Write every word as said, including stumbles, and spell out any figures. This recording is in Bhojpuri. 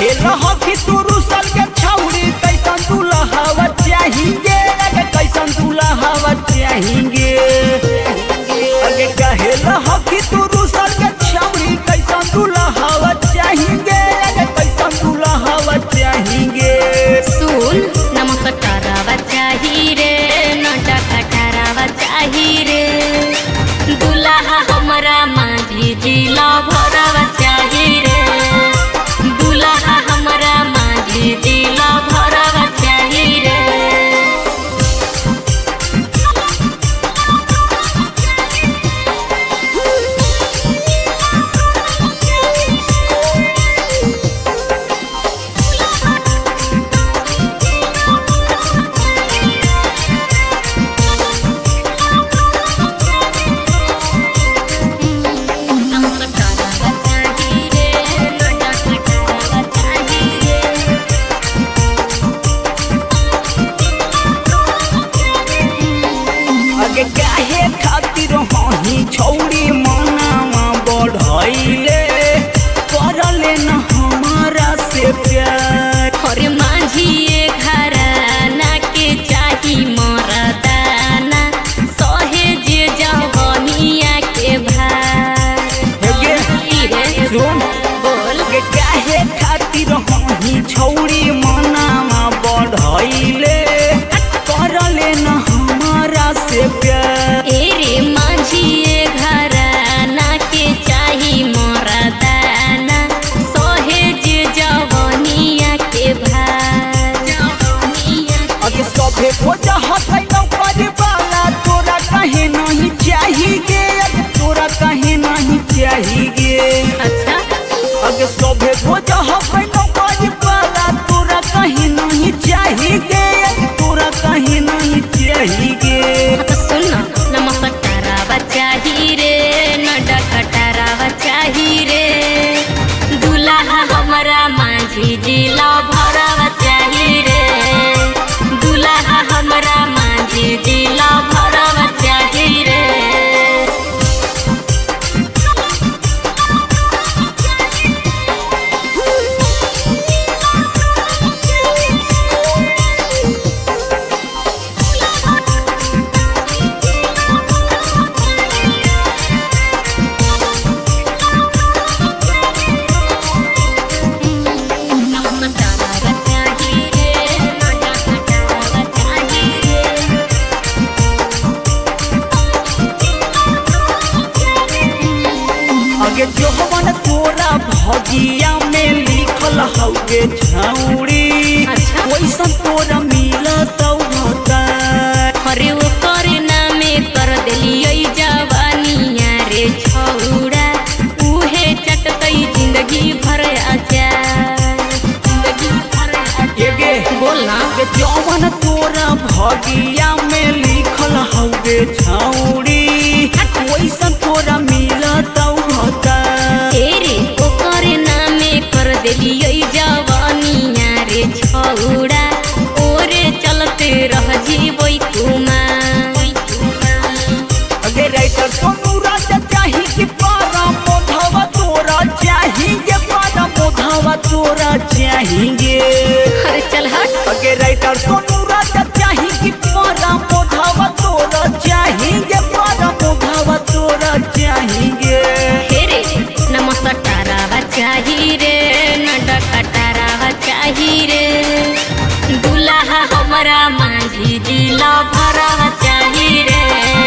काहे रह कि तू रुसल के छौड़ी कैसन दुल्हा चाहिए कैसन दुल्हा चाहिए अगे काहे रह कि तू रुसल के छौड़ी कैसन दुल्हा चाहिए कैसन दुल्हा चाहिए सुन नमस्कारावा चाही रे नटा खटारावा चाही रे दुल्हा हमरा माझी जिला भरावा चाही रे दुल्हा हमरा माझी जिला भरावा चाही रे काहे खातिर हही छौड़ी मनावा बढ़ैले करले न हमारा से प्यार अरे माझी घराना के चाही मरदाना सहेज जवनिया के भार सुन बोल के काहे खातिर हही छौड़ी मनावा बढ़ैले करले न हमारा से प्यार एरे माझी घराना के चाही मरदाना सहेज जवनिया के भार अगे सभे खोजा हकै नौकरी वाला तोरा कहे नहीं चाहिए अगे तोरा कहे नहीं चाहिए अच्छा अगे सभे खोजा हकै नौकरी वाला तोरा कहे नहीं चाहिए अगे तोरा कहे नहीं चाहिए तो सुन नमस्कारावा चाही रे नडा खटारावा चाही रे दुल्हा हमरा माझी जिला भरावा चाही रे दुल्हा हमरा माझी जिला भरावा चाही रे अगे जोहवन तोरा भगिया में लिखल हौगे छौड़ी अच्छा। वैसन तोरा मिलत होता अरे वो करे नामे कर देलियै जवानिया रे छौड़ा उहे चटतै जिंदगी भर आचार जिंदगी भर एगे बोल ना अगे जोहवन तोरा भगिया में लिखल हौगे छौड़ी वैसन तोरा मिलत होता एरे वो करे नामे कर देलियै जवानिया रे छौड़ा ओरे चलते रह जीवै कुमा अगे राइटर सोनू राजा चाही कि पारा मोधवा तोरा चाहिए पारा मोधवा तोरा चाहिए अरे चल हट अगे राइटर सोनू राजा चाही कि पारा मोधवा तोरा चाहिए पारा मोधवा तोरा चाहिए हेरे नमस्कारावा चाही रे नडा खटारावा चाही रे दुल्हा हमरा माझी जिला भरावा चाही रे